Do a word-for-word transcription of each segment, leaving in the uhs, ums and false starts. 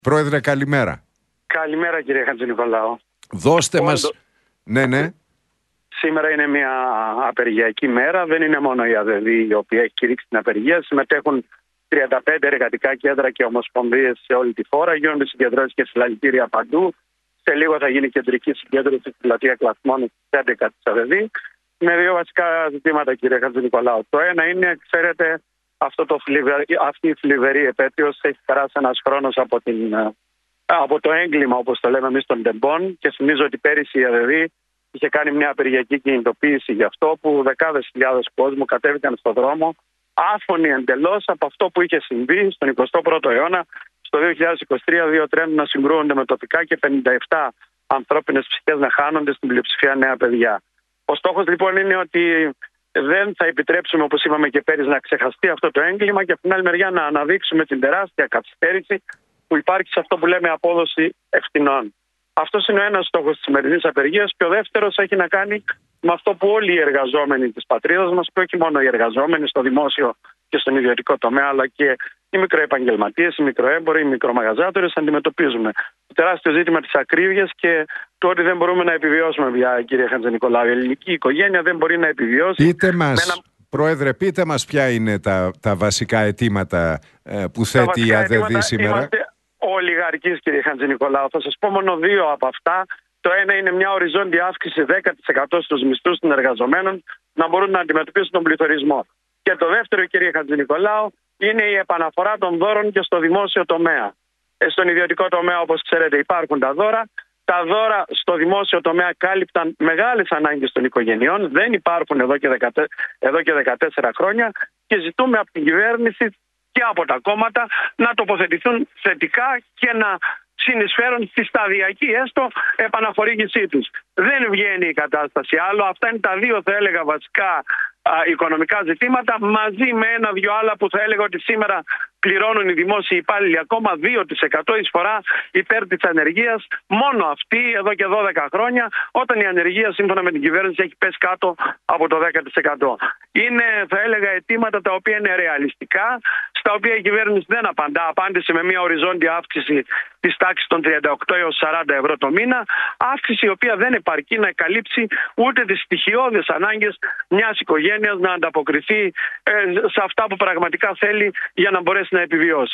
Πρόεδρε, καλημέρα. Καλημέρα, κύριε Χατζηνικολάου. Δώστε Όντω, μας... Ναι, ναι. Σήμερα είναι μια απεργιακή μέρα. Δεν είναι μόνο η ΑΔΔ η οποία έχει κηρύξει την απεργία. Συμμετέχουν τριάντα πέντε εργατικά κέντρα και ομοσπονδίες σε όλη τη χώρα. Γίνονται συγκεντρώσεις και συλλαλητήρια παντού. Σε λίγο θα γίνει κεντρική συγκέντρωση στην πλατεία Κλαθμών στις έντεκα της ΑΔΔ. Με δύο βασικά ζητήματα, κύριε Χατζηνικολάου. Το ένα είναι, ξέρετε, αυτό το φλιβερή, αυτή η θλιβερή επέτειος. Έχει περάσει ένας χρόνος από, την, από το έγκλημα, όπως το λέμε εμείς, των τεμπών. Και θυμίζω ότι πέρυσι η ΑΔΔ είχε κάνει μια απεργιακή κινητοποίηση γι' αυτό, που δεκάδες χιλιάδες κόσμου κατέβηκαν στον δρόμο, άφωνοι εντελώς από αυτό που είχε συμβεί στον εικοστό πρώτο αιώνα. Στο δύο χιλιάδες είκοσι τρία, δύο τρένα να συγκρούονται με τοπικά και πενήντα επτά ανθρώπινες ψυχές να χάνονται, στην πλειοψηφία νέα παιδιά. Ο στόχος λοιπόν είναι ότι δεν θα επιτρέψουμε, όπως είπαμε και πέρυσι, να ξεχαστεί αυτό το έγκλημα και από την άλλη μεριά να αναδείξουμε την τεράστια καθυστέρηση που υπάρχει σε αυτό που λέμε απόδοση ευθυνών. Αυτός είναι ο ένας στόχος της σημερινής απεργίας, και ο δεύτερος έχει να κάνει με αυτό που όλοι οι εργαζόμενοι της πατρίδας μας, και όχι μόνο οι εργαζόμενοι στο δημόσιο και στον ιδιωτικό τομέα, αλλά και οι μικροεπαγγελματίες, οι μικροέμποροι, οι μικρομαγαζάτορες, αντιμετωπίζουμε. Το τεράστιο ζήτημα της ακρίβειας και το ότι δεν μπορούμε να επιβιώσουμε πια, κύριε Χατζηνικολάου. Η ελληνική οικογένεια δεν μπορεί να επιβιώσει. Πείτε μας, ένα... Πρόεδρε, πείτε μας ποια είναι τα, τα βασικά αιτήματα ε, που θέτει η ΑΔΔ σήμερα. Είμαστε ολιγαρκείς, κύριε Χατζηνικολάου. Θα σας πω μόνο δύο από αυτά. Το ένα είναι μια οριζόντια αύξηση δέκα τοις εκατό στους μισθούς των εργαζομένων, να μπορούν να αντιμετωπίσουν τον πληθωρισμό. Και το δεύτερο, κύριε Χατζηνικολάου, είναι η επαναφορά των δώρων και στο δημόσιο τομέα. Ε, στον ιδιωτικό τομέα, όπως ξέρετε, υπάρχουν τα δώρα. Τα δώρα στο δημόσιο τομέα κάλυπταν μεγάλες ανάγκες των οικογενειών. Δεν υπάρχουν εδώ και, δεκατέσσερα, εδώ και δεκατέσσερα χρόνια, και ζητούμε από την κυβέρνηση και από τα κόμματα να τοποθετηθούν θετικά και να συνεισφέρουν στη σταδιακή έστω επαναχορήγησή τους. Δεν βγαίνει η κατάσταση άλλο. Αυτά είναι τα δύο, θα έλεγα, βασικά α, οικονομικά ζητήματα, μαζί με ένα-δυο άλλα που θα έλεγα ότι σήμερα πληρώνουν οι δημόσιοι υπάλληλοι ακόμα δύο τοις εκατό εισφορά υπέρ της ανεργίας. Μόνο αυτή εδώ και δώδεκα χρόνια, όταν η ανεργία σύμφωνα με την κυβέρνηση έχει πέσει κάτω από το δέκα τοις εκατό. Είναι, θα έλεγα, αιτήματα τα οποία είναι ρεαλιστικά, στα οποία η κυβέρνηση δεν απαντά. Απάντησε με μια οριζόντια αύξηση της τάξης των τριάντα οκτώ έως σαράντα ευρώ το μήνα, αύξηση η οποία δεν επαρκεί να καλύψει ούτε τις στοιχειώδεις ανάγκες μιας οικογένειας να ανταποκριθεί ε, σε αυτά που πραγματικά θέλει για να μπορέσει να επιβιώσει.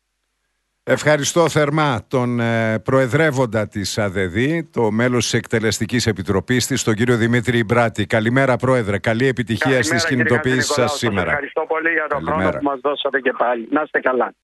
Ευχαριστώ θερμά τον ε, προεδρεύοντα της ΑΔΔ, το μέλος της Εκτελεστικής Επιτροπής της, τον κύριο Δημήτρη Μπράτη. Καλημέρα, Πρόεδρε. Καλή επιτυχία στις κινητοποιήσεις σας σήμερα. Ευχαριστώ πολύ για τον Καλημέρα. χρόνο που μας δώσατε και πάλι. Να είστε καλά.